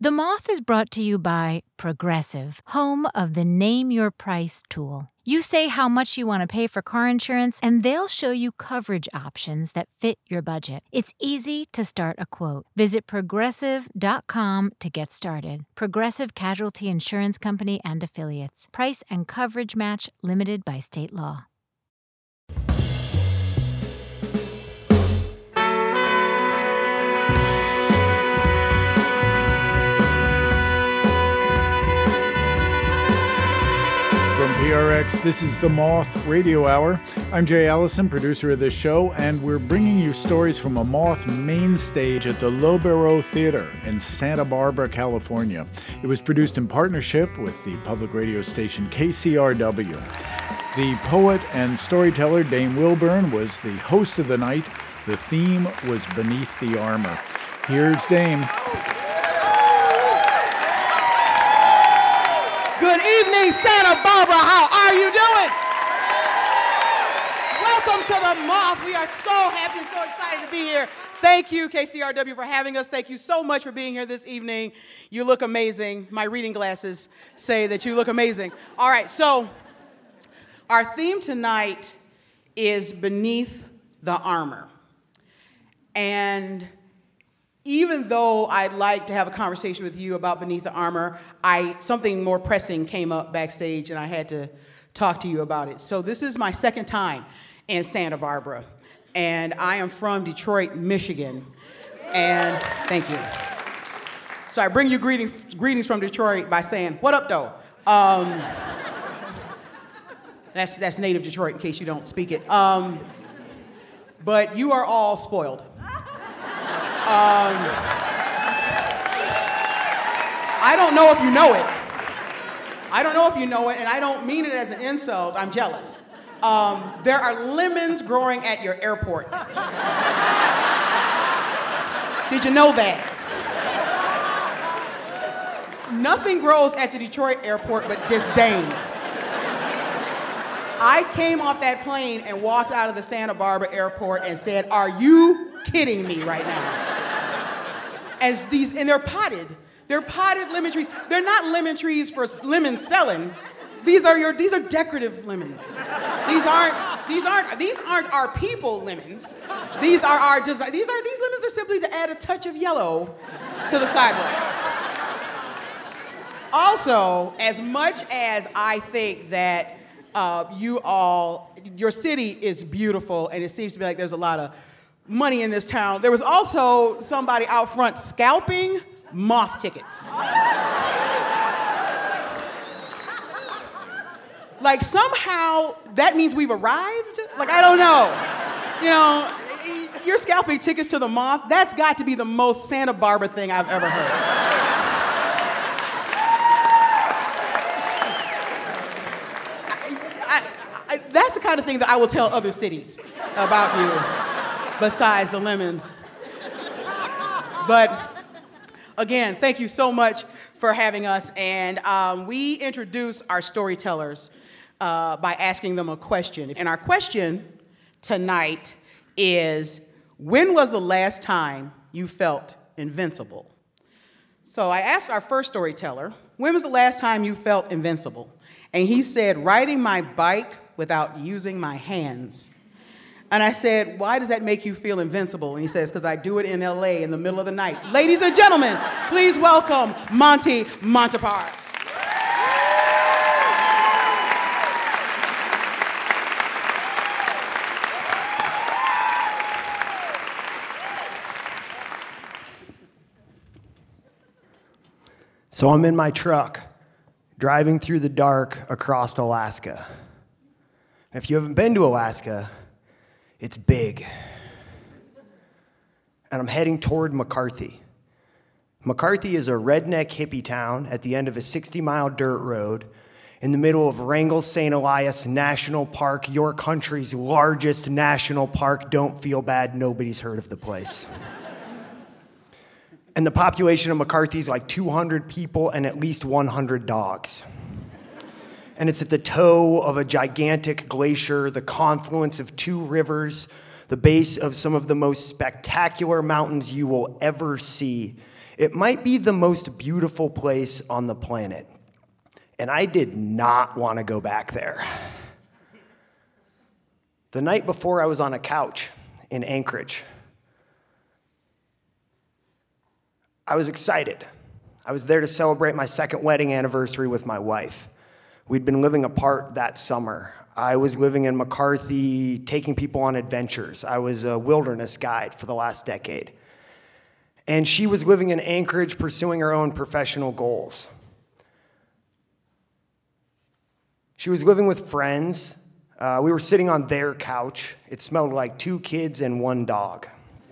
The Moth is brought to you by Progressive, home of the Name Your Price tool. You say how much you want to pay for car insurance, and they'll show you coverage options that fit your budget. It's easy to start a quote. Visit Progressive.com to get started. Progressive Casualty Insurance Company and Affiliates. Price and coverage match limited by state law. From PRX, this is the Moth Radio Hour. I'm Jay Allison, producer of this show, and we're bringing you stories from a Moth main stage at the Lobero Theater in Santa Barbara, California. It was produced in partnership with the public radio station KCRW. The poet and storyteller Dame Wilburn was the host of the night. The theme was Beneath the Armor. Here's Dame. Good evening, Santa Barbara. How are you doing? Welcome to the Moth. We are so happy and so excited to be here. Thank you, KCRW, for having us. Thank you so much for being here this evening. You look amazing. My reading glasses say that you look amazing. All right, so our theme tonight is Beneath the Armor. And even though I'd like to have a conversation with you about Beneath the Armor, something more pressing came up backstage, and I had to talk to you about it. So this is my second time in Santa Barbara, and I am from Detroit, Michigan. And thank you. So I bring you greetings from Detroit by saying, "What up, though?" That's native Detroit, in case you don't speak it. But you are all spoiled. I don't know if you know it. I don't know if you know it, and I don't mean it as an insult. I'm jealous. There are lemons growing at your airport. Did you know that? Nothing grows at the Detroit airport but disdain. I came off that plane and walked out of the Santa Barbara airport and said, "Are you kidding me right now?" And they're potted. They're potted lemon trees. They're not lemon trees for lemon selling. These are decorative lemons. These aren't our people lemons. These lemons are simply to add a touch of yellow to the sidewalk. Also, as much as I think that your city is beautiful, and it seems to be like there's a lot of money in this town, there was also somebody out front scalping Moth tickets. Like, somehow that means we've arrived? Like, I don't know. You know, you're scalping tickets to the Moth. That's got to be the most Santa Barbara thing I've ever heard. That's the kind of thing that I will tell other cities about you, besides the lemons. But again, thank you so much for having us. And we introduce our storytellers by asking them a question. And our question tonight is, when was the last time you felt invincible? So I asked our first storyteller, when was the last time you felt invincible? And he said, riding my bike without using my hands. And I said, why does that make you feel invincible? And he says, because I do it in LA in the middle of the night. Ladies and gentlemen, please welcome Monty Montapar. So I'm in my truck, driving through the dark across Alaska. If you haven't been to Alaska, it's big. And I'm heading toward McCarthy. McCarthy is a redneck hippie town at the end of a 60-mile dirt road in the middle of Wrangell St. Elias National Park, your country's largest national park. Don't feel bad, nobody's heard of the place. And the population of McCarthy is like 200 people and at least 100 dogs. And it's at the toe of a gigantic glacier, the confluence of two rivers, the base of some of the most spectacular mountains you will ever see. It might be the most beautiful place on the planet, and I did not want to go back there. The night before, I was on a couch in Anchorage. I was excited. I was there to celebrate my second wedding anniversary with my wife. We'd been living apart that summer. I was living in McCarthy, taking people on adventures. I was a wilderness guide for the last decade. And she was living in Anchorage, pursuing her own professional goals. She was living with friends. We were sitting on their couch. It smelled like 2 kids and 1 dog.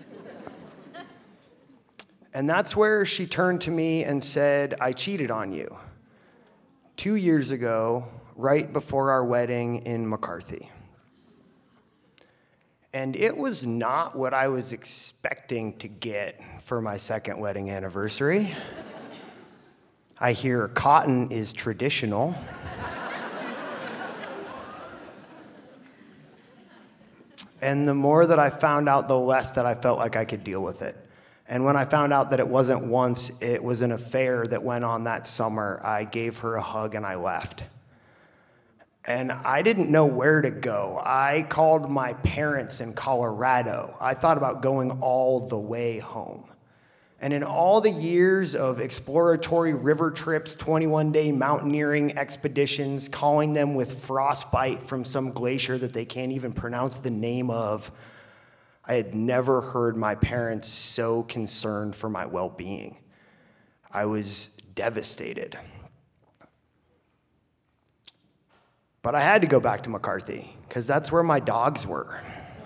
And that's where she turned to me and said, I cheated on you 2 years ago, right before our wedding in McCarthy. And it was not what I was expecting to get for my second wedding anniversary. I hear cotton is traditional. And the more that I found out, the less that I felt like I could deal with it. And when I found out that it wasn't once, it was an affair that went on that summer, I gave her a hug and I left. And I didn't know where to go. I called my parents in Colorado. I thought about going all the way home. And in all the years of exploratory river trips, 21-day mountaineering expeditions, calling them with frostbite from some glacier that they can't even pronounce the name of, I had never heard my parents so concerned for my well-being. I was devastated. But I had to go back to McCarthy, because that's where my dogs were.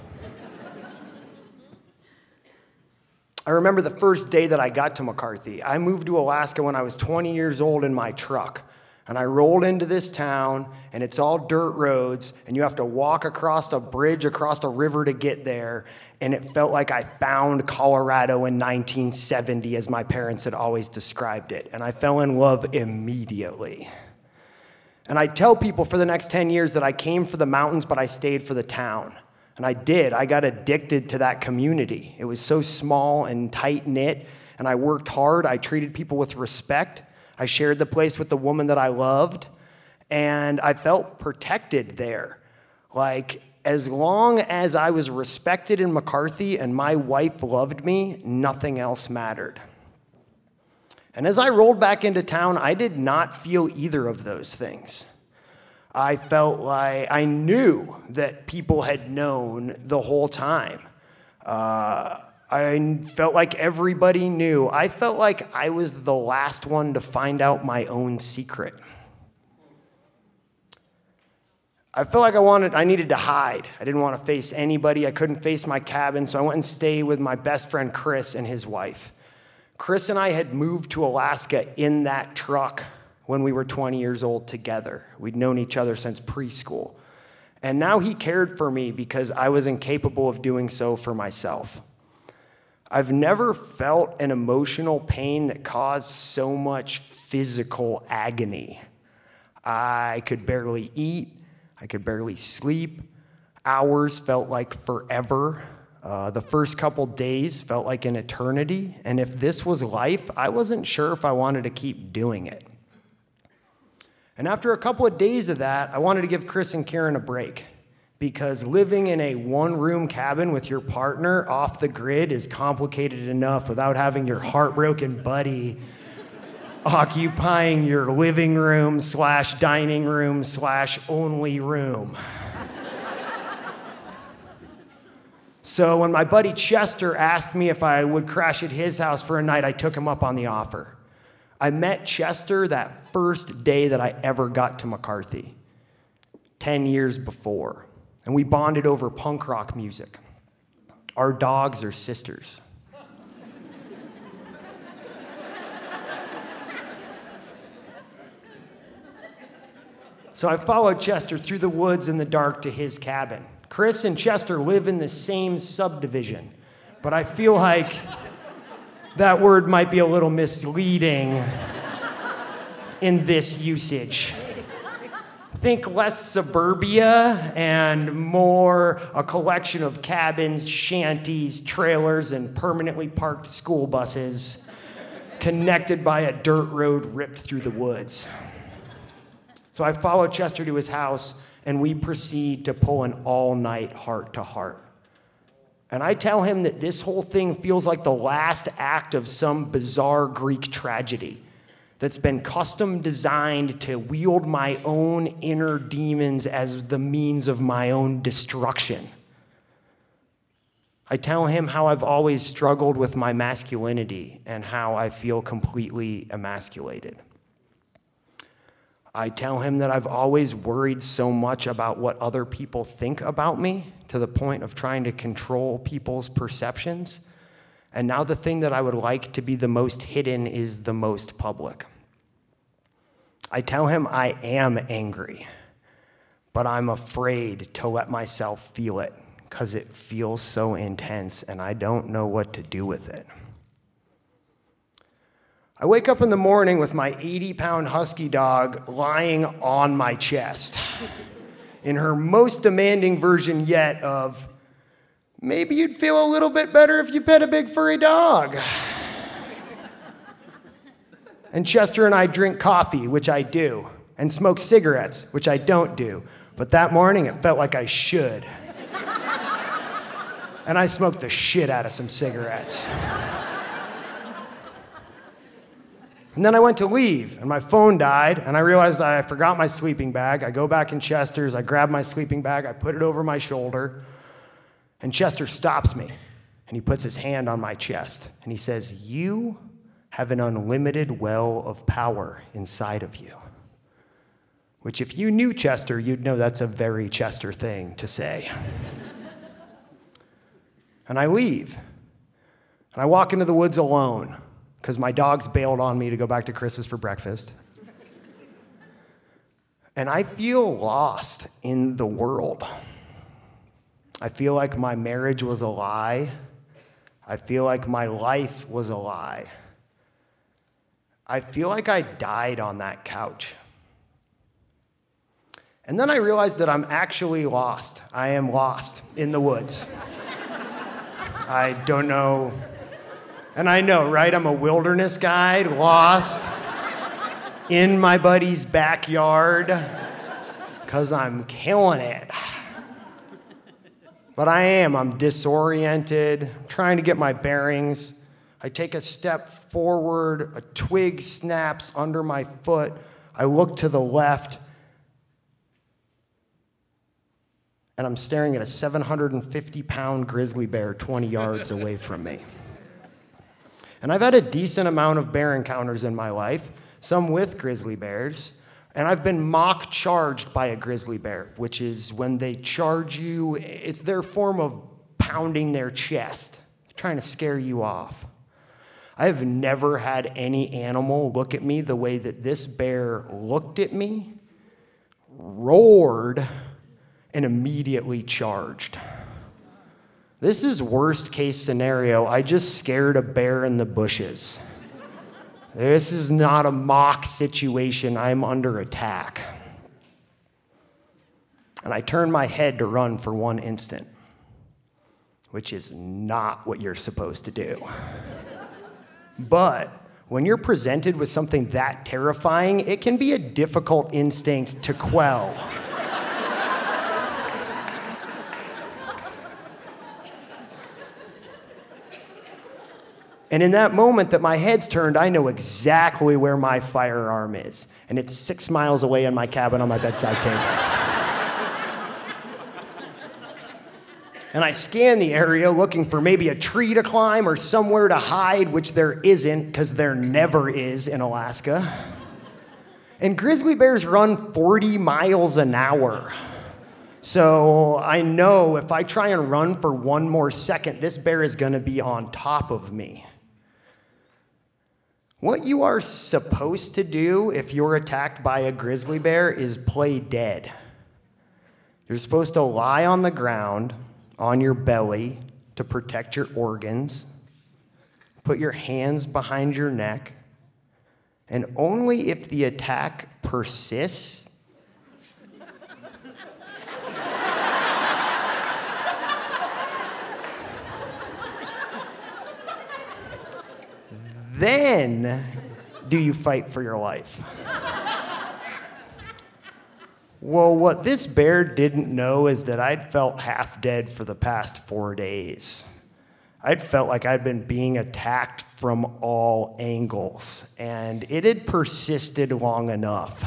I remember the first day that I got to McCarthy. I moved to Alaska when I was 20 years old in my truck. And I rolled into this town, and it's all dirt roads, and you have to walk across a bridge, across a river to get there. And it felt like I found Colorado in 1970, as my parents had always described it. And I fell in love immediately. And I tell people for the next 10 years that I came for the mountains, but I stayed for the town. And I did. I got addicted to that community. It was so small and tight-knit, and I worked hard. I treated people with respect. I shared the place with the woman that I loved, and I felt protected there. Like, as long as I was respected in McCarthy and my wife loved me, nothing else mattered. And as I rolled back into town, I did not feel either of those things. I felt like I knew that people had known the whole time. I felt like everybody knew. I felt like I was the last one to find out my own secret. I felt like I needed to hide. I didn't want to face anybody. I couldn't face my cabin, so I went and stayed with my best friend Chris and his wife. Chris and I had moved to Alaska in that truck when we were 20 years old together. We'd known each other since preschool. And now he cared for me because I was incapable of doing so for myself. I've never felt an emotional pain that caused so much physical agony. I could barely eat. I could barely sleep. Hours felt like forever. The first couple days felt like an eternity. And if this was life, I wasn't sure if I wanted to keep doing it. And after a couple of days of that, I wanted to give Chris and Karen a break, because living in a one-room cabin with your partner off the grid is complicated enough without having your heartbroken buddy occupying your living room / dining room / only room. So when my buddy Chester asked me if I would crash at his house for a night, I took him up on the offer. I met Chester that first day that I ever got to McCarthy, 10 years before, and we bonded over punk rock music. Our dogs are sisters. So I followed Chester through the woods in the dark to his cabin. Chris and Chester live in the same subdivision, but I feel like that word might be a little misleading in this usage. Think less suburbia and more a collection of cabins, shanties, trailers, and permanently parked school buses connected by a dirt road ripped through the woods. So I follow Chester to his house, and we proceed to pull an all-night heart-to-heart. And I tell him that this whole thing feels like the last act of some bizarre Greek tragedy that's been custom designed to wield my own inner demons as the means of my own destruction. I tell him how I've always struggled with my masculinity and how I feel completely emasculated. I tell him that I've always worried so much about what other people think about me to the point of trying to control people's perceptions. And now the thing that I would like to be the most hidden is the most public. I tell him I am angry, but I'm afraid to let myself feel it because it feels so intense and I don't know what to do with it. I wake up in the morning with my 80-pound husky dog lying on my chest in her most demanding version yet of, maybe you'd feel a little bit better if you pet a big furry dog. And Chester and I drink coffee, which I do, and smoke cigarettes, which I don't do. But that morning, it felt like I should. And I smoked the shit out of some cigarettes. And then I went to leave, and my phone died, and I realized I forgot my sleeping bag. I go back in Chester's, I grab my sleeping bag, I put it over my shoulder, and Chester stops me, and he puts his hand on my chest, and he says, "You have an unlimited well of power inside of you." Which, if you knew Chester, you'd know that's a very Chester thing to say. And I leave, and I walk into the woods alone, because my dogs bailed on me to go back to Chris's for breakfast. And I feel lost in the world. I feel like my marriage was a lie. I feel like my life was a lie. I feel like I died on that couch. And then I realized that I'm actually lost. I am lost in the woods. I don't know. And I know, right? I'm a wilderness guide, lost in my buddy's backyard because I'm killing it. But I'm disoriented, trying to get my bearings. I take a step forward, a twig snaps under my foot. I look to the left, and I'm staring at a 750-pound grizzly bear 20 yards away from me. And I've had a decent amount of bear encounters in my life, some with grizzly bears, and I've been mock charged by a grizzly bear, which is when they charge you, it's their form of pounding their chest, trying to scare you off. I have never had any animal look at me the way that this bear looked at me, roared, and immediately charged. This is worst case scenario. I just scared a bear in the bushes. This is not a mock situation. I'm under attack. And I turn my head to run for one instant, which is not what you're supposed to do. But when you're presented with something that terrifying, it can be a difficult instinct to quell. And in that moment that my head's turned, I know exactly where my firearm is. And it's 6 miles away in my cabin on my bedside table. And I scan the area looking for maybe a tree to climb or somewhere to hide, which there isn't, because there never is in Alaska. And grizzly bears run 40 miles an hour. So I know if I try and run for one more second, this bear is going to be on top of me. What you are supposed to do if you're attacked by a grizzly bear is play dead. You're supposed to lie on the ground, on your belly, to protect your organs. Put your hands behind your neck. And only if the attack persists, Then do you fight for your life. Well, what this bear didn't know is that I'd felt half dead for the past 4 days. I'd felt like I'd been being attacked from all angles, and it had persisted long enough.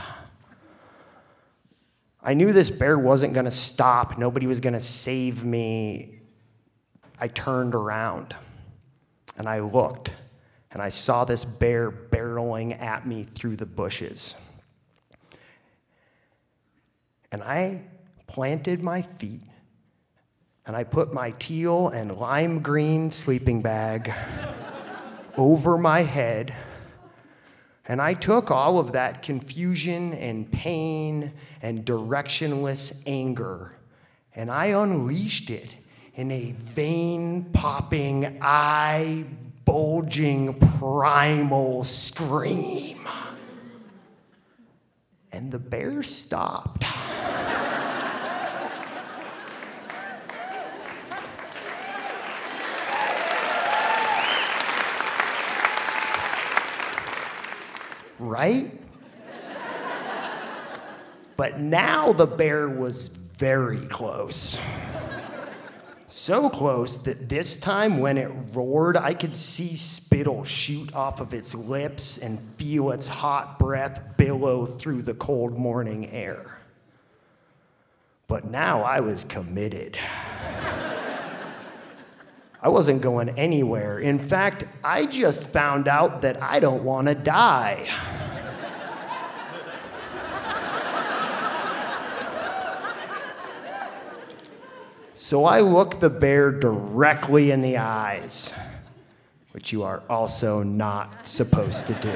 I knew this bear wasn't going to stop. Nobody was going to save me. I turned around, and I looked, and I saw this bear barreling at me through the bushes. And I planted my feet, and I put my teal and lime green sleeping bag over my head, and I took all of that confusion and pain and directionless anger, and I unleashed it in a vein-popping, eye-bulging, primal scream. And the bear stopped. Right? But now the bear was very close. So close that this time when it roared, I could see spittle shoot off of its lips and feel its hot breath billow through the cold morning air. But now I was committed. I wasn't going anywhere. In fact, I just found out that I don't want to die. So I looked the bear directly in the eyes, which you are also not supposed to do.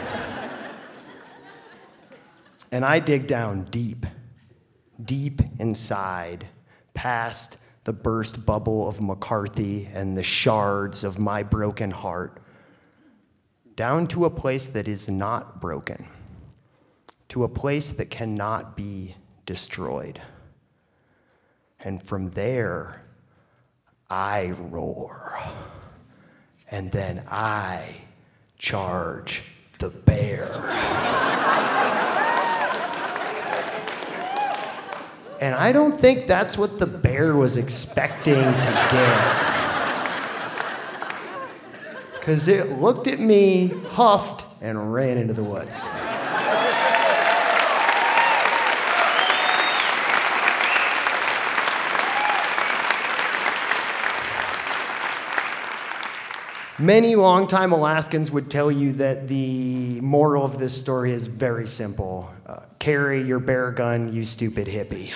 And I dig down deep, deep inside, past the burst bubble of McCarthy and the shards of my broken heart, down to a place that is not broken, to a place that cannot be destroyed. And from there, I roar. And then I charge the bear. And I don't think that's what the bear was expecting to get. Because it looked at me, huffed, and ran into the woods. Many longtime Alaskans would tell you that the moral of this story is very simple. Carry your bear gun, you stupid hippie.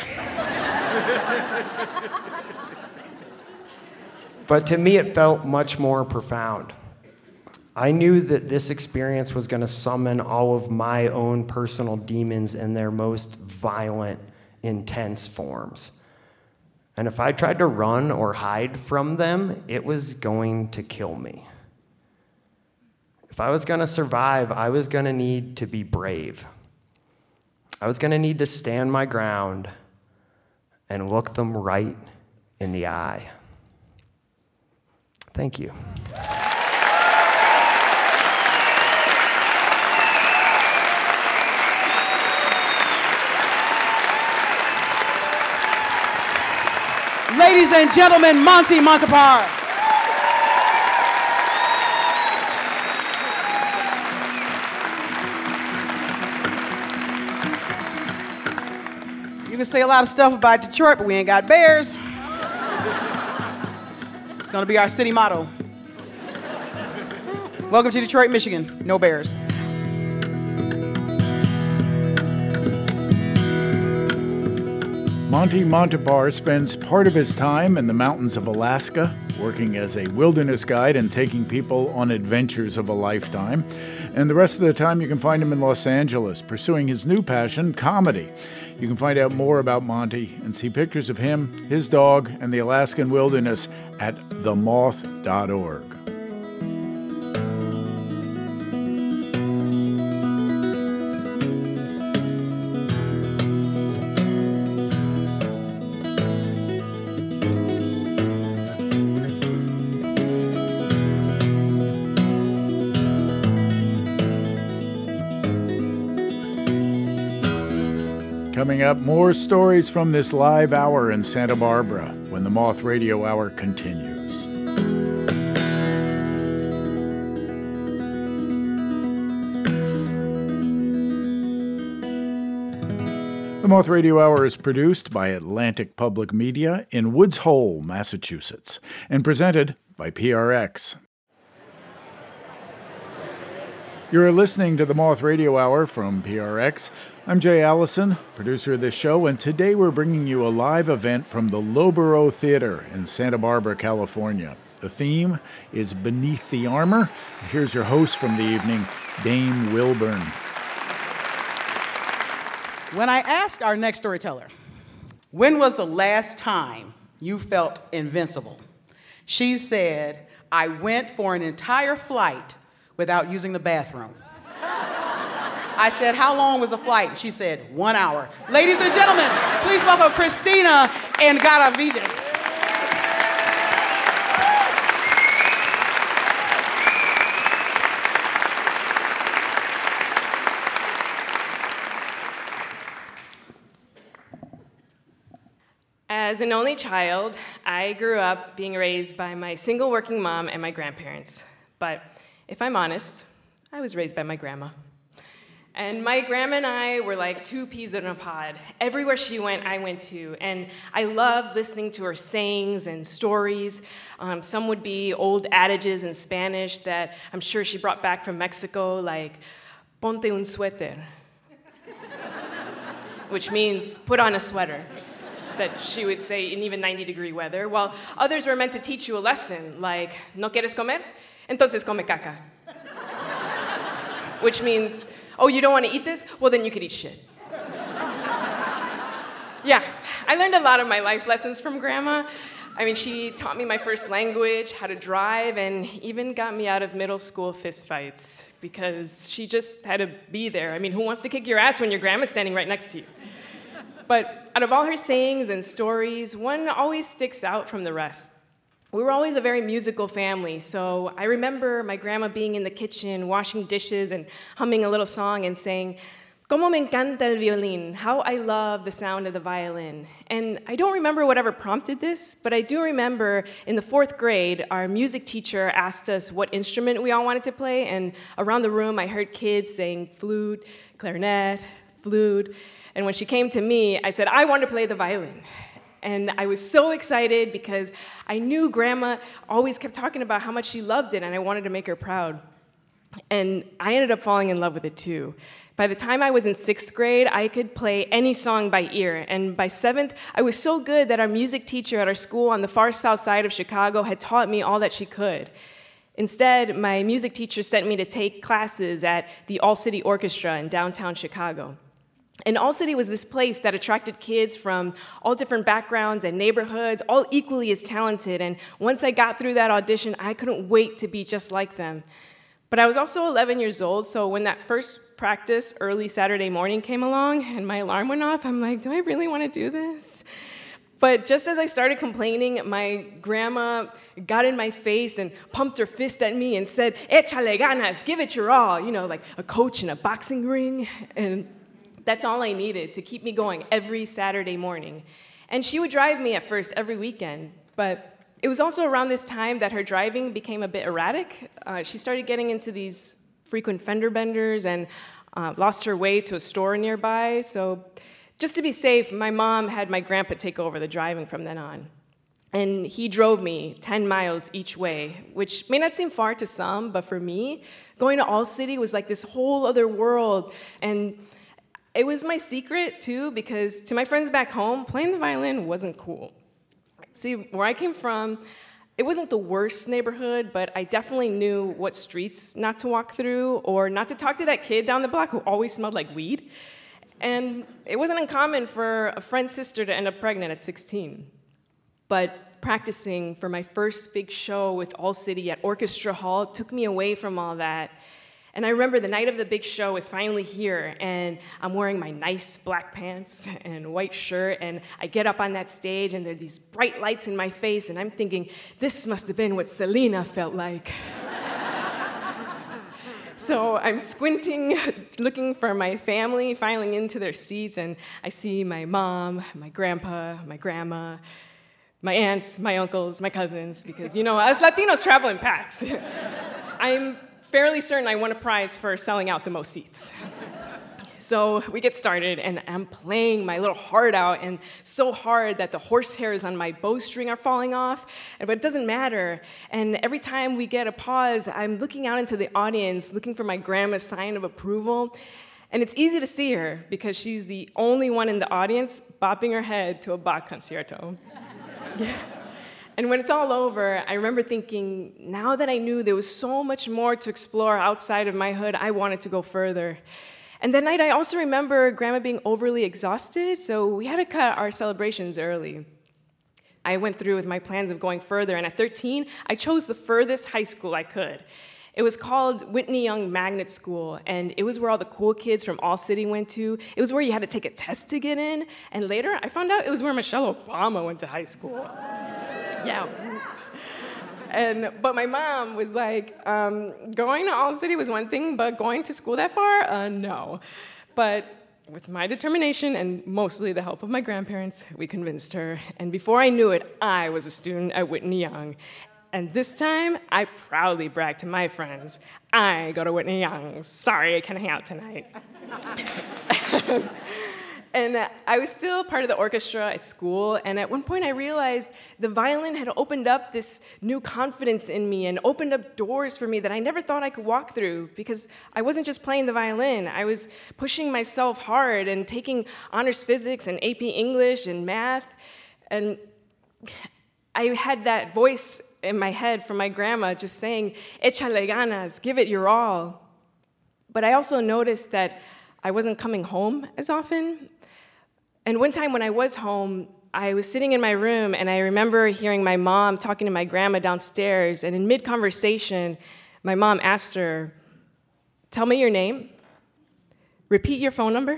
But to me, it felt much more profound. I knew that this experience was going to summon all of my own personal demons in their most violent, intense forms. And if I tried to run or hide from them, it was going to kill me. If I was going to survive, I was going to need to be brave. I was going to need to stand my ground and look them right in the eye. Thank you. Ladies and gentlemen, Monty Montapar. You can say a lot of stuff about Detroit, but we ain't got bears. It's gonna be our city motto. Welcome to Detroit, Michigan. No bears. Monty Montapar spends part of his time in the mountains of Alaska, working as a wilderness guide and taking people on adventures of a lifetime. And the rest of the time you can find him in Los Angeles, pursuing his new passion, comedy. You can find out more about Monty and see pictures of him, his dog, and the Alaskan wilderness at themoth.org. Coming up, more stories from this live hour in Santa Barbara when the Moth Radio Hour continues. The Moth Radio Hour is produced by Atlantic Public Media in Woods Hole, Massachusetts, and presented by PRX. You're listening to the Moth Radio Hour from PRX. I'm Jay Allison, producer of this show, and today we're bringing you a live event from the Lobero Theater in Santa Barbara, California. The theme is Beneath the Armor. Here's your host from the evening, Dame Wilburn. When I asked our next storyteller, when was the last time you felt invincible? She said, I went for an entire flight without using the bathroom. I said, how long was the flight? She said, 1 hour. Ladies and gentlemen, please welcome Christina and Garavides. As an only child, I grew up being raised by my single working mom and my grandparents. But if I'm honest, I was raised by my grandma. And my grandma and I were like two peas in a pod. Everywhere she went, I went too. And I loved listening to her sayings and stories. Some would be old adages in Spanish that I'm sure she brought back from Mexico, like, ponte un suéter, which means put on a sweater, that she would say in even 90-degree weather, while others were meant to teach you a lesson, like, ¿no quieres comer? Entonces come caca. Which means, oh, you don't want to eat this? Well, then you could eat shit. Yeah, I learned a lot of my life lessons from Grandma. I mean, she taught me my first language, how to drive, and even got me out of middle school fistfights because she just had to be there. I mean, who wants to kick your ass when your grandma's standing right next to you? But out of all her sayings and stories, one always sticks out from the rest. We were always a very musical family, so I remember my grandma being in the kitchen, washing dishes and humming a little song and saying, "Como me encanta el violín," how I love the sound of the violin. And I don't remember whatever prompted this, but I do remember in the 4th grade, our music teacher asked us what instrument we all wanted to play, and around the room I heard kids saying flute, clarinet, flute, and when she came to me, I said, I want to play the violin. And I was so excited because I knew Grandma always kept talking about how much she loved it, and I wanted to make her proud. And I ended up falling in love with it too. By the time I was in 6th grade, I could play any song by ear. And by 7th, I was so good that our music teacher at our school on the far south side of Chicago had taught me all that she could. Instead, my music teacher sent me to take classes at the All City Orchestra in downtown Chicago. And All City was this place that attracted kids from all different backgrounds and neighborhoods, all equally as talented. And once I got through that audition, I couldn't wait to be just like them. But I was also 11 years old, so when that first practice early Saturday morning came along and my alarm went off, I'm like, do I really want to do this? But just as I started complaining, my grandma got in my face and pumped her fist at me and said, "Échale ganas, give it your all," you know, like a coach in a boxing ring. And that's all I needed to keep me going every Saturday morning. And she would drive me at first every weekend, but it was also around this time that her driving became a bit erratic. She started getting into these frequent fender benders and lost her way to a store nearby. So just to be safe, my mom had my grandpa take over the driving from then on. And he drove me 10 miles each way, which may not seem far to some, but for me, going to All City was like this whole other world. And it was my secret, too, because to my friends back home, playing the violin wasn't cool. See, where I came from, it wasn't the worst neighborhood, but I definitely knew what streets not to walk through or not to talk to that kid down the block who always smelled like weed. And it wasn't uncommon for a friend's sister to end up pregnant at 16. But practicing for my first big show with All City at Orchestra Hall took me away from all that. And I remember the night of the big show is finally here, and I'm wearing my nice black pants and white shirt, and I get up on that stage, and there are these bright lights in my face, and I'm thinking, this must have been what Selena felt like. So I'm squinting, looking for my family, filing into their seats, and I see my mom, my grandpa, my grandma, my aunts, my uncles, my cousins, because, us Latinos travel in packs. I'm fairly certain I won a prize for selling out the most seats. So we get started, and I'm playing my little heart out, and so hard that the horsehairs on my bowstring are falling off, but it doesn't matter. And every time we get a pause, I'm looking out into the audience, looking for my grandma's sign of approval. And it's easy to see her, because she's the only one in the audience bopping her head to a Bach concerto. And when it's all over, I remember thinking, now that I knew there was so much more to explore outside of my hood, I wanted to go further. And that night, I also remember Grandma being overly exhausted, so we had to cut our celebrations early. I went through with my plans of going further, and at 13, I chose the furthest high school I could. It was called Whitney Young Magnet School, and it was where all the cool kids from All City went to. It was where you had to take a test to get in, and later, I found out it was where Michelle Obama went to high school. Yeah. But my mom was like, going to All City was one thing, but going to school that far, no. But with my determination and mostly the help of my grandparents, we convinced her. And before I knew it, I was a student at Whitney Young. And this time, I proudly bragged to my friends, I go to Whitney Young. Sorry, I can't hang out tonight. And I was still part of the orchestra at school, and at one point I realized the violin had opened up this new confidence in me and opened up doors for me that I never thought I could walk through, because I wasn't just playing the violin, I was pushing myself hard and taking honors physics and AP English and math, and I had that voice in my head from my grandma just saying, échale ganas, give it your all. But I also noticed that I wasn't coming home as often. And one time when I was home, I was sitting in my room, and I remember hearing my mom talking to my grandma downstairs, and in mid-conversation, my mom asked her, tell me your name, repeat your phone number.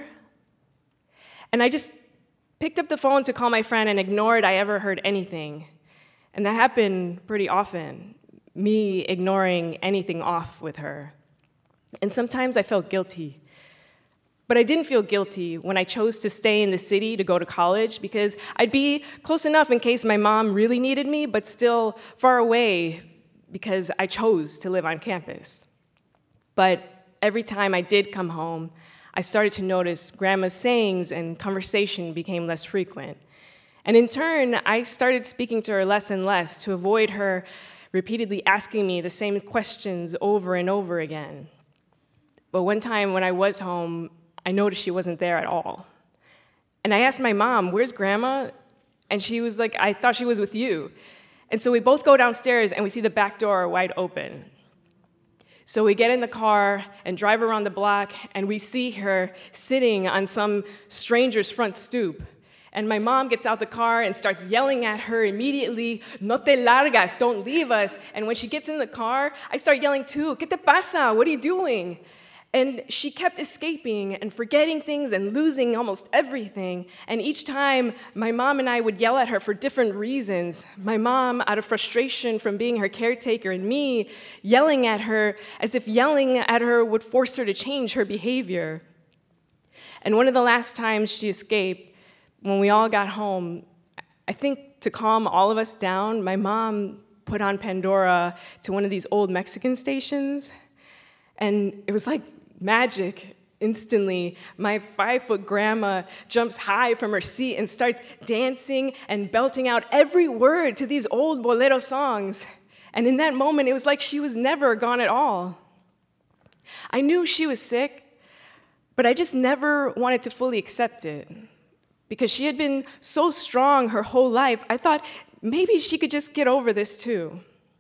And I just picked up the phone to call my friend and ignored I ever heard anything. And that happened pretty often, me ignoring anything off with her. And sometimes I felt guilty. But I didn't feel guilty when I chose to stay in the city to go to college, because I'd be close enough in case my mom really needed me, but still far away because I chose to live on campus. But every time I did come home, I started to notice Grandma's sayings and conversation became less frequent. And in turn, I started speaking to her less and less to avoid her repeatedly asking me the same questions over and over again. But one time when I was home, I noticed she wasn't there at all. And I asked my mom, where's Grandma? And she was like, I thought she was with you. And so we both go downstairs and we see the back door wide open. So we get in the car and drive around the block, and we see her sitting on some stranger's front stoop. And my mom gets out the car and starts yelling at her immediately, no te largas, don't leave us. And when she gets in the car, I start yelling too, ¿qué te pasa? What are you doing? And she kept escaping and forgetting things and losing almost everything. And each time, my mom and I would yell at her for different reasons. My mom, out of frustration from being her caretaker, and me yelling at her as if yelling at her would force her to change her behavior. And one of the last times she escaped, when we all got home, I think to calm all of us down, my mom put on Pandora to one of these old Mexican stations. And it was like magic. Instantly, my 5-foot grandma jumps high from her seat and starts dancing and belting out every word to these old bolero songs. And in that moment, it was like she was never gone at all. I knew she was sick, but I just never wanted to fully accept it. Because she had been so strong her whole life, I thought maybe she could just get over this too.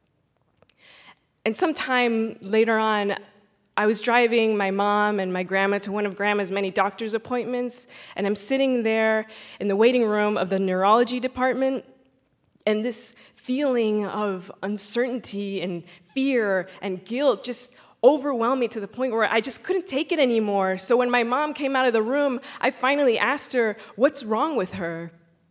And sometime later on, I was driving my mom and my grandma to one of Grandma's many doctor's appointments, and I'm sitting there in the waiting room of the neurology department, and this feeling of uncertainty and fear and guilt just overwhelmed me to the point where I just couldn't take it anymore. So when my mom came out of the room, I finally asked her, what's wrong with her?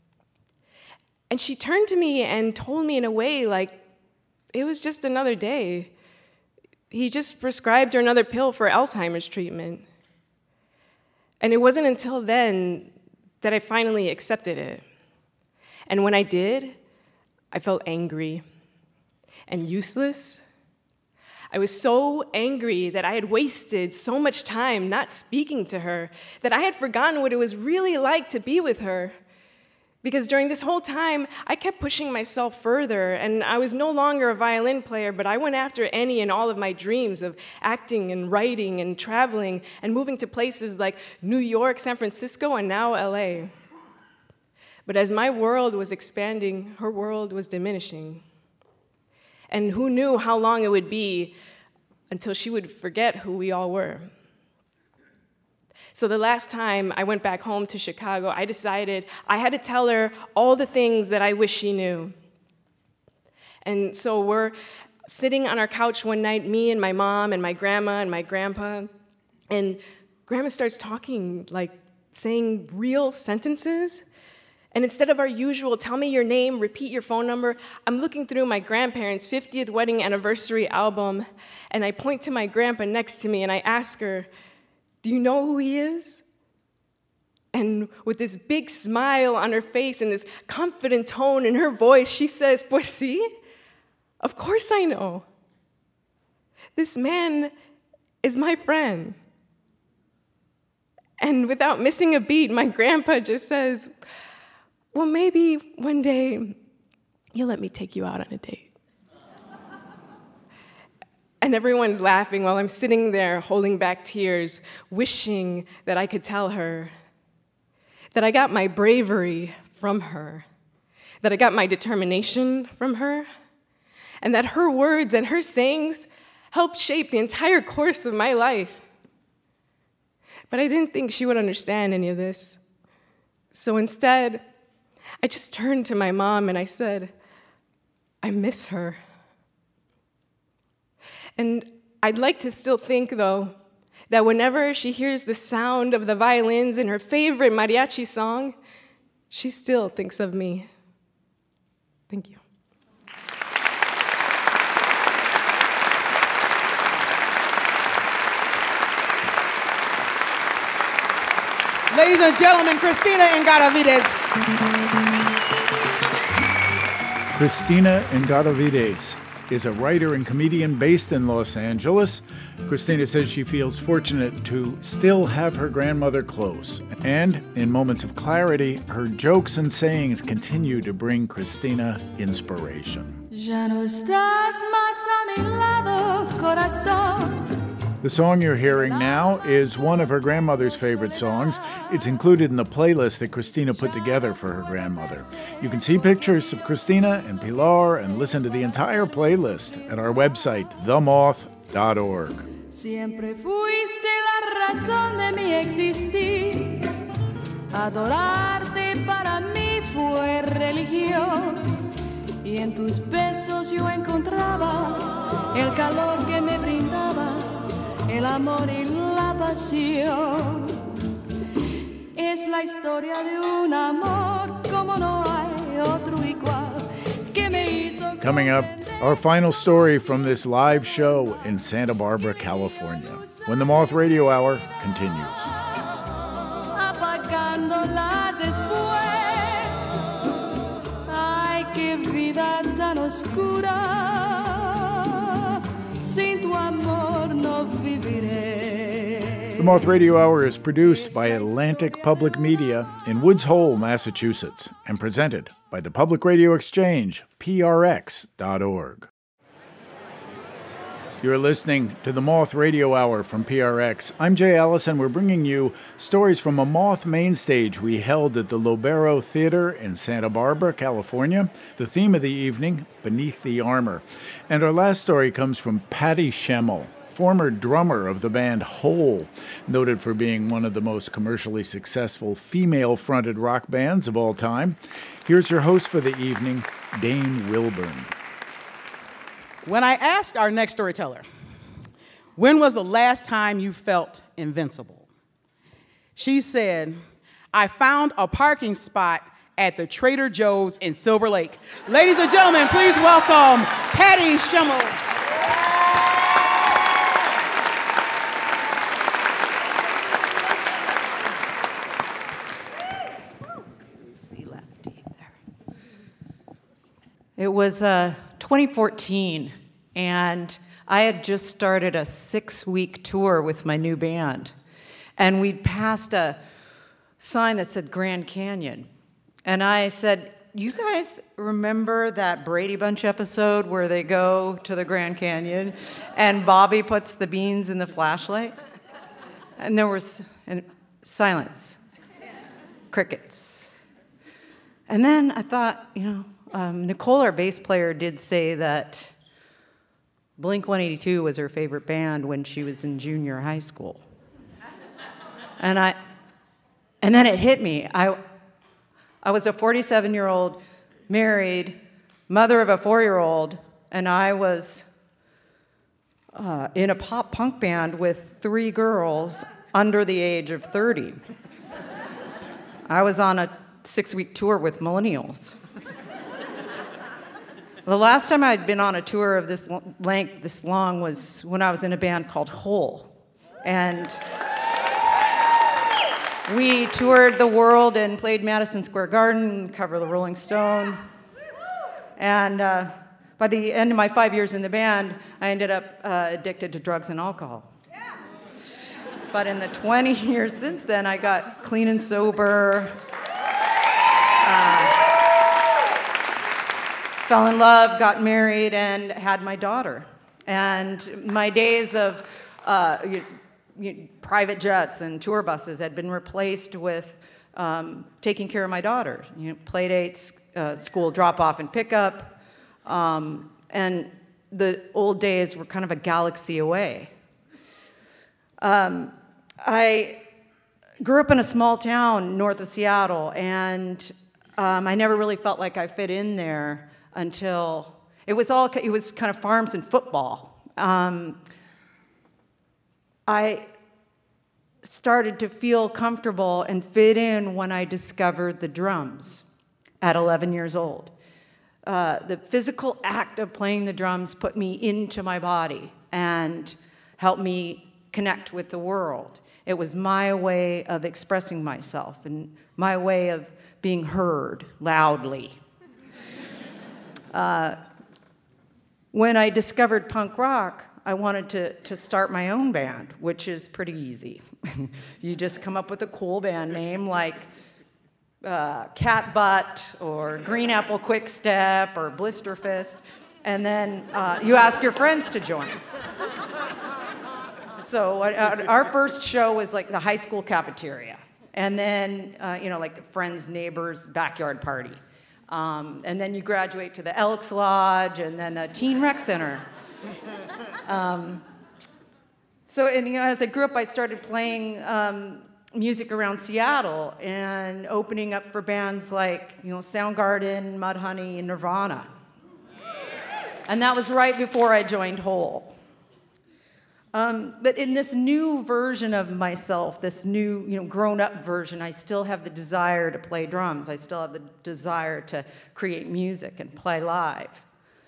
And she turned to me and told me in a way like, it was just another day. he just prescribed her another pill for Alzheimer's treatment. And it wasn't until then that I finally accepted it. And when I did, I felt angry and useless. I was so angry that I had wasted so much time not speaking to her, that I had forgotten what it was really like to be with her. Because during this whole time, I kept pushing myself further, and I was no longer a violin player, but I went after any and all of my dreams of acting and writing and traveling and moving to places like New York, San Francisco, and now LA. But as my world was expanding, her world was diminishing. And who knew how long it would be until she would forget who we all were. So the last time I went back home to Chicago, I decided I had to tell her all the things that I wish she knew. And so we're sitting on our couch one night, me and my mom and my grandma and my grandpa, and Grandma starts talking, like saying real sentences. And instead of our usual, tell me your name, repeat your phone number, I'm looking through my grandparents' 50th wedding anniversary album, and I point to my grandpa next to me, and I ask her, do you know who he is? And with this big smile on her face and this confident tone in her voice, she says, pues sí, of course I know. This man is my friend. And without missing a beat, my grandpa just says, well, maybe one day you'll let me take you out on a date. And everyone's laughing while I'm sitting there holding back tears, wishing that I could tell her that I got my bravery from her, that I got my determination from her, and that her words and her sayings helped shape the entire course of my life. But I didn't think she would understand any of this. So instead, I just turned to my mom and I said, I miss her. And I'd like to still think, though, that whenever she hears the sound of the violins in her favorite mariachi song, she still thinks of me. Thank you. Ladies and gentlemen, Cristina Engaravides. Cristina Engaravides is a writer and comedian based in Los Angeles. Cristina says she feels fortunate to still have her grandmother close. And in moments of clarity, her jokes and sayings continue to bring Cristina inspiration. Ya no estás más a mi lado, corazón. The song you're hearing now is one of her grandmother's favorite songs. It's included in the playlist that Cristina put together for her grandmother. You can see pictures of Cristina and Pilar and listen to the entire playlist at our website, themoth.org. Siempre fuiste la razón de mi existir. Adorarte para mí fue religión. Y en tus besos yo encontraba el calor que me brindaba. El amor y la pasión es la historia de un amor como no hay otro igual que me hizo. Coming up, our final story from this live show in Santa Barbara, California, when the Moth Radio Hour continues. Apagándola después. Ay, qué vida tan oscura. Sin tu amor no viviré. The Moth Radio Hour is produced by Atlantic Public Media in Woods Hole, Massachusetts, and presented by the Public Radio Exchange, prx.org. You're listening to the Moth Radio Hour from PRX. I'm Jay Ellis, and we're bringing you stories from a Moth main stage we held at the Lobero Theater in Santa Barbara, California. The theme of the evening, Beneath the Armor. And our last story comes from Patty Schemmel, former drummer of the band Hole, noted for being one of the most commercially successful female-fronted rock bands of all time. Here's your host for the evening, Dane Wilburn. When I asked our next storyteller, when was the last time you felt invincible? She said, I found a parking spot at the Trader Joe's in Silver Lake. Ladies and gentlemen, please welcome Patty Schemmel. It was 2014, and I had just started a 6-week tour with my new band. And we'd passed a sign that said Grand Canyon. And I said, you guys remember that Brady Bunch episode where they go to the Grand Canyon and Bobby puts the beans in the flashlight? And there was silence, crickets. And then I thought, Nicole, our bass player, did say that Blink-182 was her favorite band when she was in junior high school. And then it hit me. I was a 47-year-old, married, mother of a 4-year-old, and I was in a pop-punk band with 3 girls under the age of 30. I was on a 6-week tour with millennials. The last time I'd been on a tour of this length, this long, was when I was in a band called Hole. And we toured the world and played Madison Square Garden, covered the Rolling Stone. And by the end of my 5 years in the band, I ended up addicted to drugs and alcohol. But in the 20 years since then, I got clean and sober, fell in love, got married, and had my daughter. And my days of private jets and tour buses had been replaced with taking care of my daughter. Play dates, school drop-off and pickup, and the old days were kind of a galaxy away. I grew up in a small town north of Seattle, and I never really felt like I fit in there until it was kind of farms and football. I started to feel comfortable and fit in when I discovered the drums at 11 years old. The physical act of playing the drums put me into my body and helped me connect with the world. It was my way of expressing myself and my way of being heard loudly. When I discovered punk rock, I wanted to start my own band, which is pretty easy. You just come up with a cool band name like Cat Butt or Green Apple Quick Step or Blister Fist, and then you ask your friends to join. So our first show was like the high school cafeteria, and then like friends, neighbors' backyard party. And then you graduate to the Elks Lodge and then the Teen Rec Center. As I grew up, I started playing music around Seattle and opening up for bands like Soundgarden, Mudhoney, and Nirvana. And that was right before I joined Hole. But in this new version of myself, this new, grown-up version, I still have the desire to play drums. I still have the desire to create music and play live.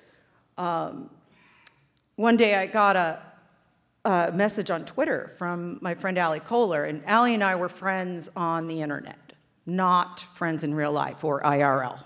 One day I got a message on Twitter from my friend Allie Kohler, and Allie and I were friends on the internet, not friends in real life or IRL.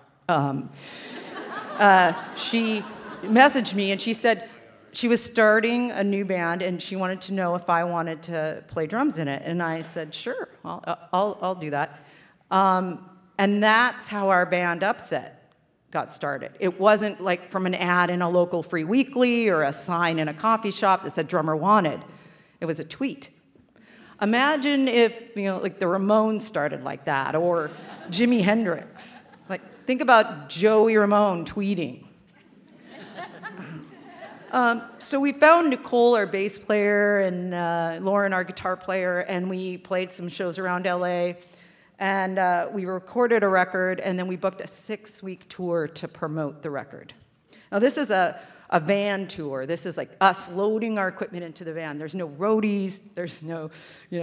She messaged me and she said, she was starting a new band, and she wanted to know if I wanted to play drums in it. And I said, sure, I'll do that. And that's how our band Upset got started. It wasn't like from an ad in a local free weekly or a sign in a coffee shop that said drummer wanted. It was a tweet. Imagine if, like the Ramones started like that, or Jimi Hendrix. Like, think about Joey Ramone tweeting. So we found Nicole, our bass player, and Lauren, our guitar player, and we played some shows around LA, and we recorded a record, and then we booked a 6-week tour to promote the record. Now this is a van tour. This is like us loading our equipment into the van. There's no roadies, there's no,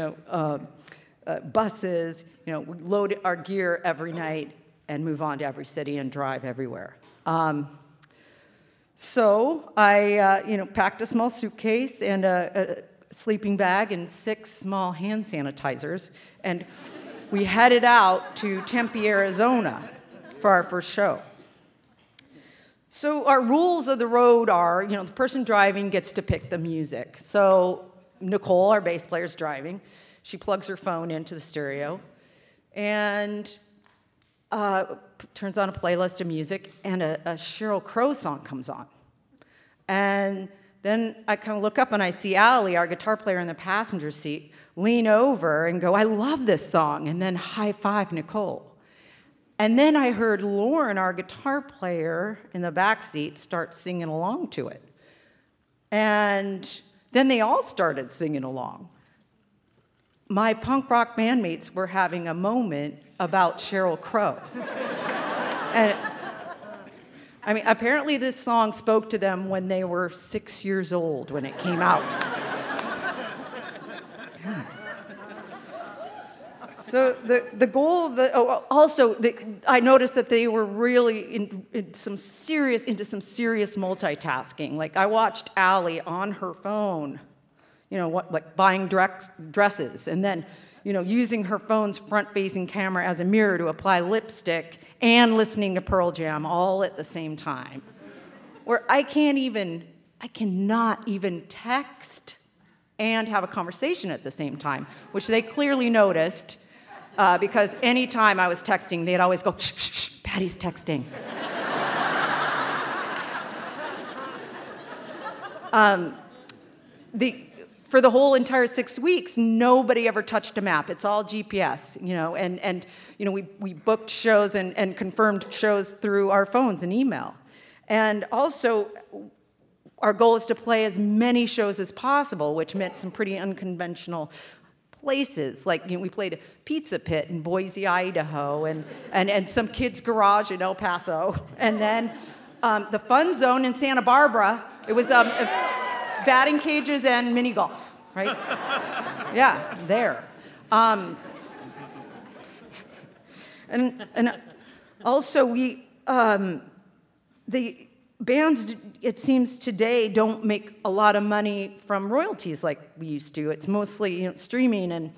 buses. We load our gear every night and move on to every city and drive everywhere. So I, packed a small suitcase and a sleeping bag and 6 small hand sanitizers, and we headed out to Tempe, Arizona for our first show. So our rules of the road are, the person driving gets to pick the music. So Nicole, our bass player, is driving. She plugs her phone into the stereo and turns on a playlist of music, and a Sheryl Crow song comes on. And then I kind of look up and I see Allie, our guitar player in the passenger seat, lean over and go, "I love this song," and then high five Nicole. And then I heard Lauren, our guitar player in the back seat, start singing along to it. And then they all started singing along. My punk rock bandmates were having a moment about Sheryl Crow. And I mean, apparently this song spoke to them when they were 6 years old when it came out. So the goal, I noticed that they were really into some serious multitasking. Like I watched Allie on her phone, like buying dresses, and then, using her phone's front-facing camera as a mirror to apply lipstick and listening to Pearl Jam all at the same time. Where I cannot even text and have a conversation at the same time, which they clearly noticed. Because anytime I was texting, they'd always go, "Shh, shh, shh, Patty's texting." For the whole entire 6 weeks, nobody ever touched a map. It's all GPS, and we booked shows and confirmed shows through our phones and email. And also, our goal is to play as many shows as possible, which meant some pretty unconventional places. Like, we played a Pizza Pit in Boise, Idaho, and some kid's garage in El Paso. And then the Fun Zone in Santa Barbara. It was batting cages and mini golf, right? Yeah, there. And also the bands, it seems today, don't make a lot of money from royalties like we used to. It's mostly streaming, and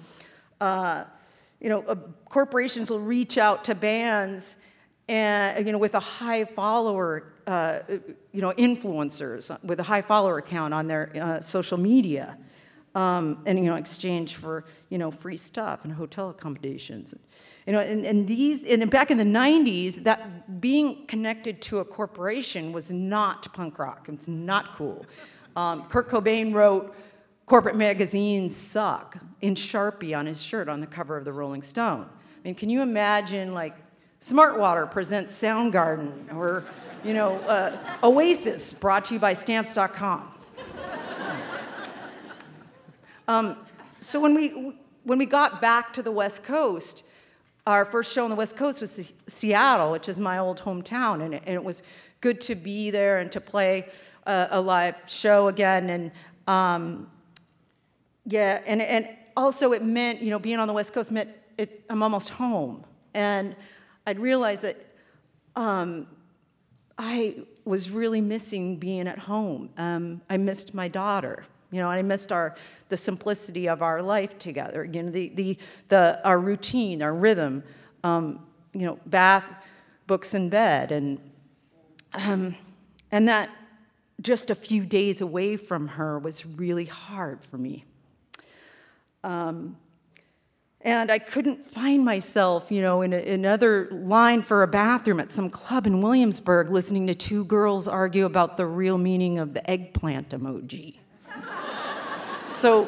corporations will reach out to bands and with a high follower, influencers with a high follower account on their social media, and exchange for free stuff and hotel accommodations. And back in the 90s, that being connected to a corporation was not punk rock. It's not cool. Kurt Cobain wrote, "Corporate magazines suck," in Sharpie on his shirt on the cover of the Rolling Stone. I mean, can you imagine, like, Smartwater presents Soundgarden, or, Oasis, brought to you by Stamps.com. So when we got back to the West Coast, our first show on the West Coast was Seattle, which is my old hometown, and it was good to be there and to play a live show again. And and also it meant, being on the West Coast meant I'm almost home. And I'd realized that I was really missing being at home. I missed my daughter. I missed the simplicity of our life together. Our routine, our rhythm. Bath, books, and bed, and that just a few days away from her was really hard for me. And I couldn't find myself, in another line for a bathroom at some club in Williamsburg, listening to two girls argue about the real meaning of the eggplant emoji. So,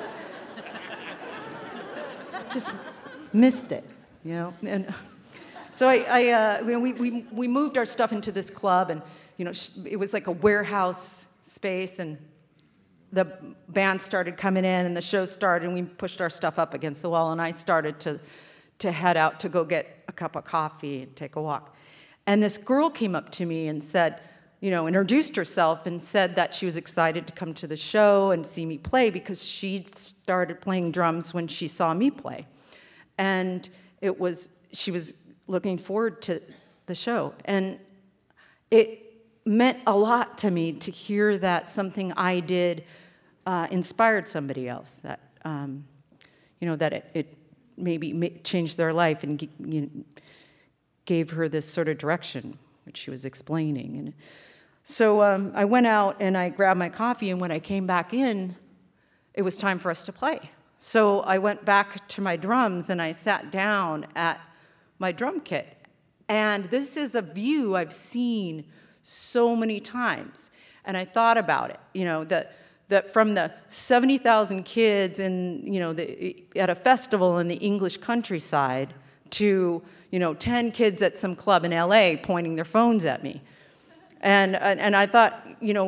just missed it, And so we moved our stuff into this club, and it was like a warehouse space, and the band started coming in, and the show started, and we pushed our stuff up against the wall, and I started to head out to go get a cup of coffee and take a walk. And this girl came up to me and said, introduced herself and said that she was excited to come to the show and see me play because she'd started playing drums when she saw me play. And she was looking forward to the show. And it meant a lot to me to hear that something I did inspired somebody else, that, that it maybe changed their life and gave her this sort of direction, which she was explaining. So I went out and I grabbed my coffee, and when I came back in, it was time for us to play. So I went back to my drums and I sat down at my drum kit. And this is a view I've seen so many times. And I thought about it, that from the 70,000 kids at a festival in the English countryside to 10 kids at some club in LA pointing their phones at me. And I thought,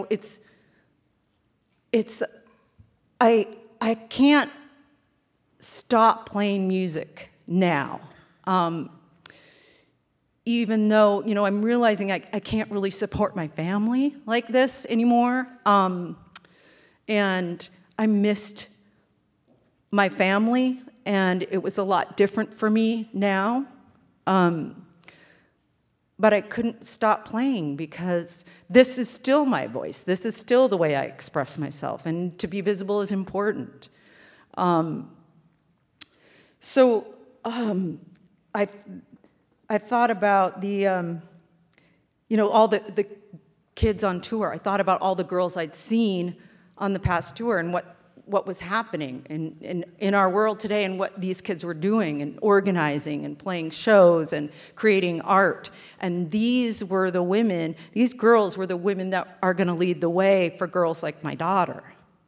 I can't stop playing music now. Even though, I'm realizing I can't really support my family like this anymore. And I missed my family, and it was a lot different for me now. But I couldn't stop playing because this is still my voice. This is still the way I express myself, and to be visible is important. So I thought about the, all the kids on tour. I thought about all the girls I'd seen on the past tour and what was happening in our world today, and what these kids were doing and organizing and playing shows and creating art. And these girls were the women that are going to lead the way for girls like my daughter.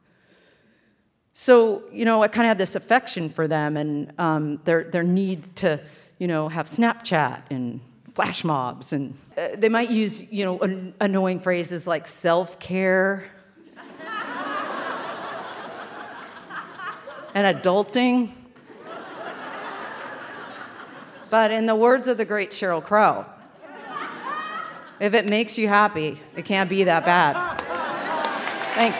So, I kind of had this affection for them and their need to, have Snapchat and flash mobs. And they might use, annoying phrases like self-care and adulting. But in the words of the great Sheryl Crow, if it makes you happy, it can't be that bad. Thanks.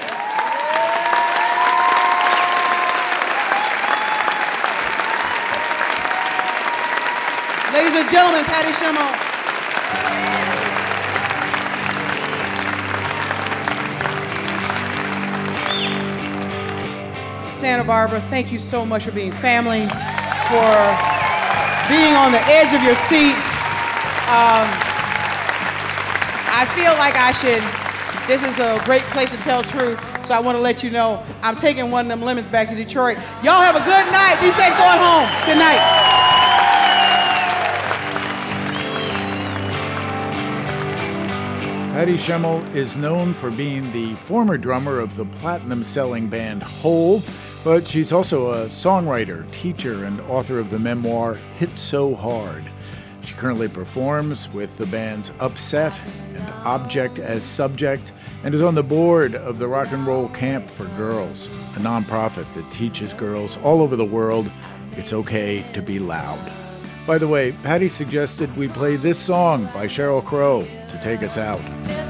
Ladies and gentlemen, Patty Schemel. Santa Barbara, thank you so much for being family, for being on the edge of your seats. I feel like this is a great place to tell truth, so I want to let you know I'm taking one of them lemons back to Detroit. Y'all have a good night. Be safe going home. Good night. Patty Schemel is known for being the former drummer of the platinum-selling band Hole, but she's also a songwriter, teacher, and author of the memoir Hit So Hard. She currently performs with the bands Upset and Object as Subject, and is on the board of the Rock and Roll Camp for Girls, a nonprofit that teaches girls all over the world it's okay to be loud. By the way, Patty suggested we play this song by Sheryl Crow to take us out.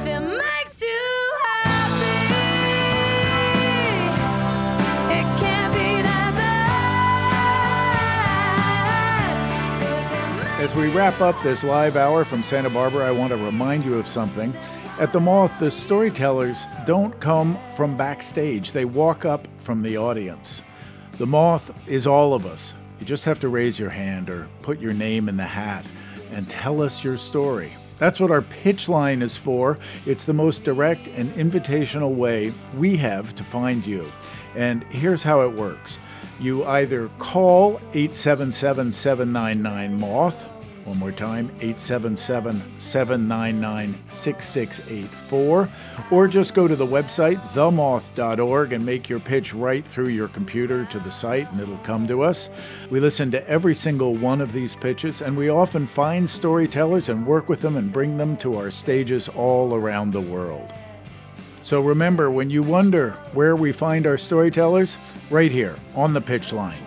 As we wrap up this live hour from Santa Barbara, I want to remind you of something. At the Moth, the storytellers don't come from backstage. They walk up from the audience. The Moth is all of us. You just have to raise your hand or put your name in the hat and tell us your story. That's what our pitch line is for. It's the most direct and invitational way we have to find you. And here's how it works. You either call 877-799-MOTH, one more time, 877-799-6684, or just go to the website, themoth.org, and make your pitch right through your computer to the site, and it'll come to us. We listen to every single one of these pitches, and we often find storytellers and work with them and bring them to our stages all around the world. So remember, when you wonder where we find our storytellers, right here on the pitch line,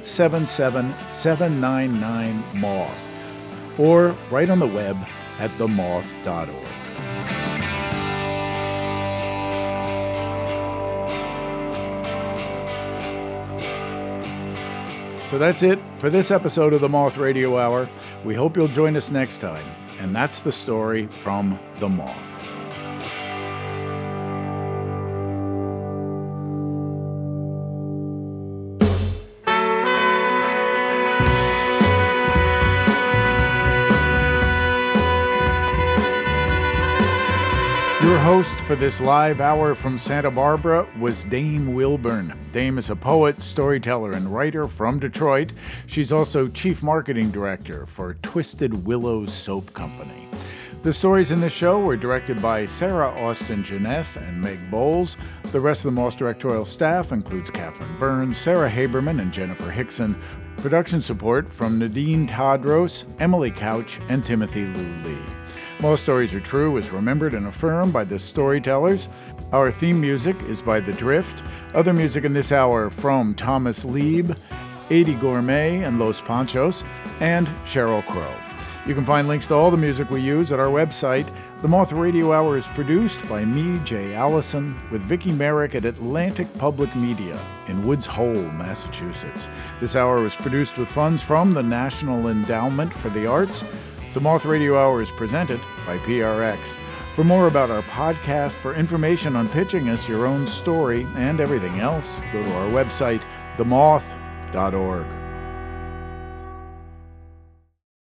877-799-MOTH, or right on the web at themoth.org. So that's it for this episode of the Moth Radio Hour. We hope you'll join us next time. And that's the story from The Moth. Your host for this live hour from Santa Barbara was Dame Wilburn. Dame is a poet, storyteller, and writer from Detroit. She's also Chief Marketing Director for Twisted Willows Soap Company. The stories in this show were directed by Sarah Austin Jeunesse and Meg Bowles. The rest of the Moth directorial staff includes Catherine Burns, Sarah Haberman, and Jennifer Hickson. Production support from Nadine Tadros, Emily Couch, and Timothy Lou Lee. Most Stories Are True is remembered and affirmed by the storytellers. Our theme music is by The Drift. Other music in this hour from Thomas Lieb, Eddie Gourmet and Los Panchos, and Sheryl Crow. You can find links to all the music we use at our website. The Moth Radio Hour is produced by me, Jay Allison, with Vicki Merrick at Atlantic Public Media in Woods Hole, Massachusetts. This hour was produced with funds from the National Endowment for the Arts. The Moth Radio Hour is presented by PRX. For more about our podcast, for information on pitching us your own story and everything else, go to our website, themoth.org.